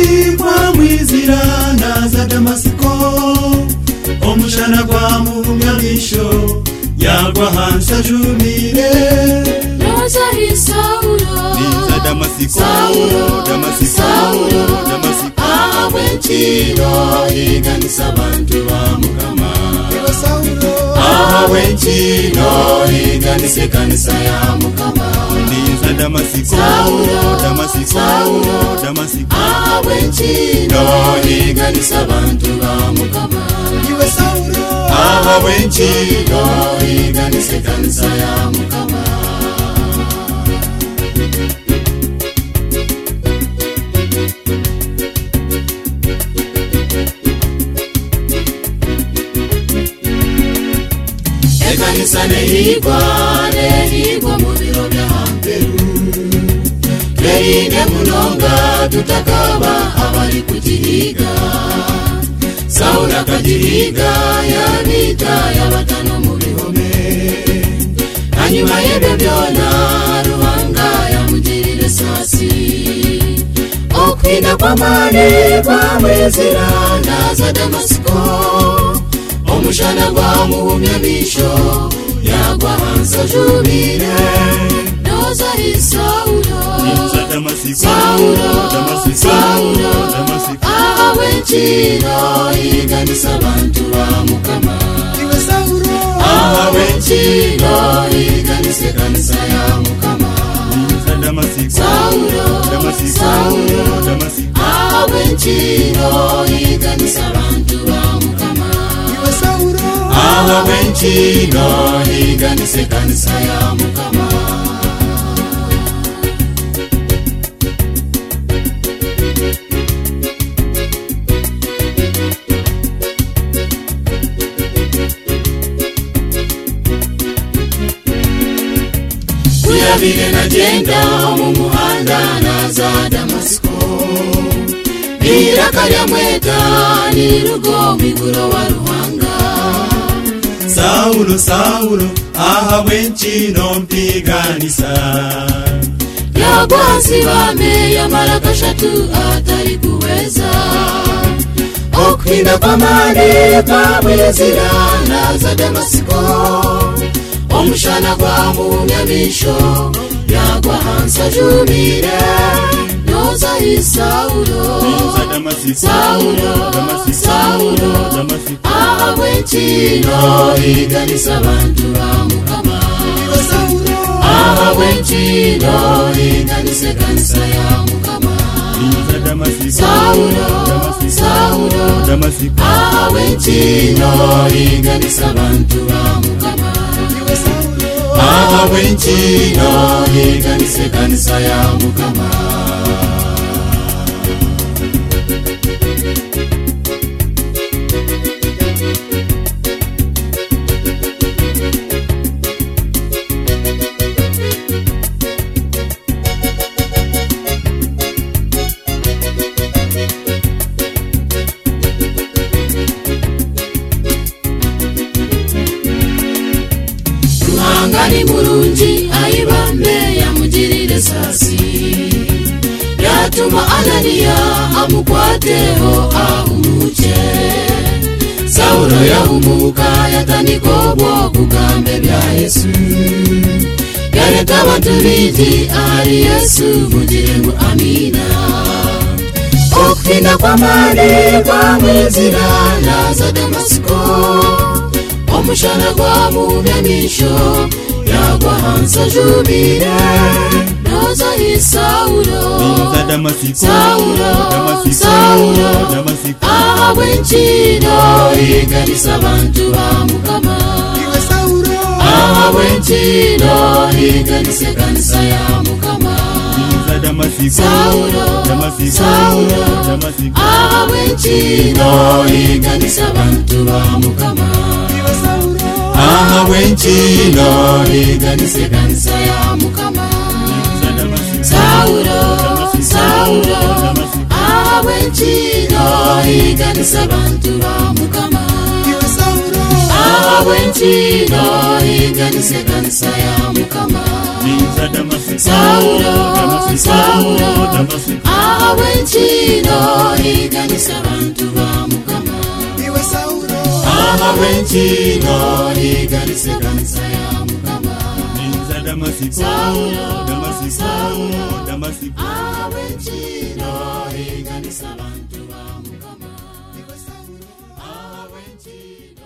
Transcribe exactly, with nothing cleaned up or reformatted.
kwa mwizira naza Damasiko omushana kwa munyamisho yagwa hansa jumire naza hi Saulo niza Damasiko Saulo Damasiko Saulo Damasiko awenchino iganisa bantu ba mukama Saulo awenchino iganisa kanisa ya mukama niza Damasiko Saulo Damasiko Saulo Damasiko awenchino iganisa bantu ba mukama iwe Saulo awenchino iganisa kanisa ya mukama Ekanisa nehigwa nehigwa mu biro bya Hamperu Kerinde munonga tutakaba abari kugihiga Saulo akagihiga yabita yabatano mu bihome Hanyuma y'ebyo byona Ruhanga yamugirire sasi Okwinda kwa mane kwa mwezira naza Damasiko omushana gwa munyamisho yagwa hansa jubire noza hi Saulo niza Damasiko Saulo Damasiko Saulo Damasiko awenchino iganisa bantu ba mukama iwe Saulo awenchino iganisa kanisa ya mukama niza Damasiko Saulo Damasiko Saulo Damasiko awenchino iganisa bantu ba mukama Saulo awenchino iganisa kanisa ya mukama Kuyabire nagenda mu muhanda naza Damasiko Birakarya mweta ni rugo miguro wa Ruhanga Saulo Saulo awenchino mpiganisa Yagwansi bame ya marakashatu atari kuweza Okwinda kwa mane kwa mwezira naza Damasiko omushana gwa munyamisho yagwa hansa jubire noza hi Saulo niza Damasiko Saulo Damasiko Saulo Damasiko awenchino iganisa bantu ba mukama iwe Saulo awenchino iganisa kanisa ya mukama niza Damasiko Saulo Damasiko Saulo Damasiko awenchino iganisa bantu ba mukama iwe Saulo awenchino iganisa kanisa ya mukama Ruhangani murunji aibambe yamugirire sasi yatuma Ananiya amukwateho ahumuke Saulo yahumuka yatanikobo kugambe bya Yesu yareta abantu bingi ari Yesu mugire ngo amina Okwinda kwa mane kwa mwezira naza Damasiko omushana gwa munyamisho yagwa hansa jubire noza hi Saulo niza Damasiko Saulo Damasiko Saulo Damasiko awenchino iganisa bantu ba mukama iwe Saulo awenchino iganisa kanisa ya mukama niza Damasiko Saulo Damasiko Saulo Damasiko awenchino iganisa bantu ba mukama iwe Saulo awenchino iganisa kanisa ya mukama niza Damasiko Saulo Damasiko Saulo Damasiko awenchino iganisa bantu ba mukama iwe Saulo awenchino iganisa kanisa ya mukama niza Damasiko Saulo Damasiko Saulo Damasiko awenchino awenchino iganise kanisa ya mukama ninza Damasiko Saulo Damasiko Saulo Damasiko awenchino iganise abantu ba mukama awenchino